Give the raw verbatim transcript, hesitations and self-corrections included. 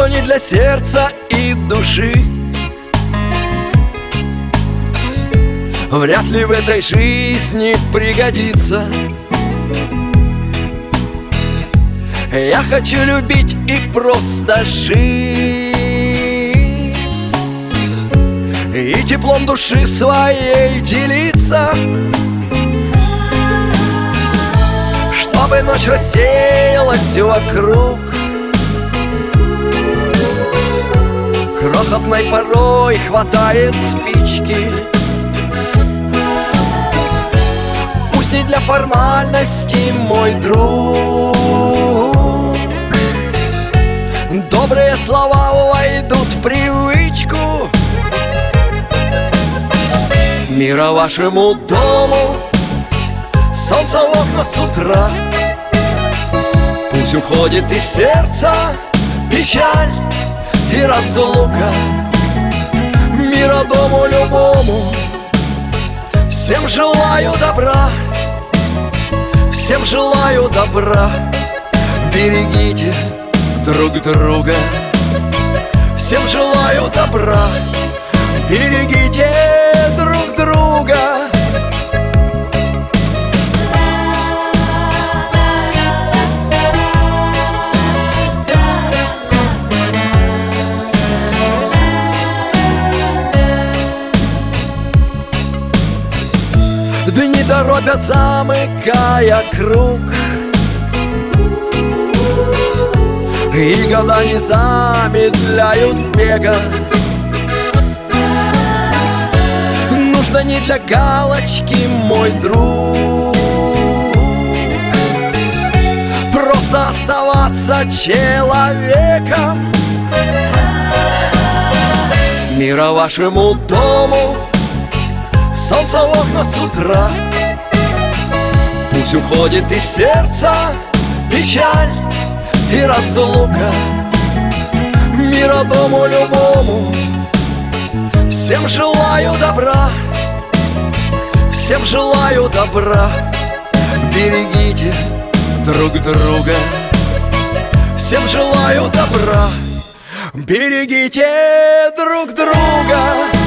что не для сердца и души, вряд ли в этой жизни пригодится. Я хочу любить и просто жить, и теплом души своей делиться, чтобы ночь рассеялась вокруг. Крохотной порой хватает спички, пусть не для формальности, мой друг. Добрые слова войдут в привычку. Мира вашему дому, солнце в окна с утра. Пусть уходит из сердца печаль и разлука. Мира дому любому, всем желаю добра, всем желаю добра. Берегите друг друга, всем желаю добра. Берегите друг друга. Дни торопят, замыкая круг, и года не замедляют бега. Нужно не для галочки, мой друг, просто оставаться человеком. Мира вашему дому, солнце в окна с утра. Пусть уходит из сердца печаль и разлука. Мира дому любому, всем желаю добра, всем желаю добра. Берегите друг друга, всем желаю добра. Берегите друг друга.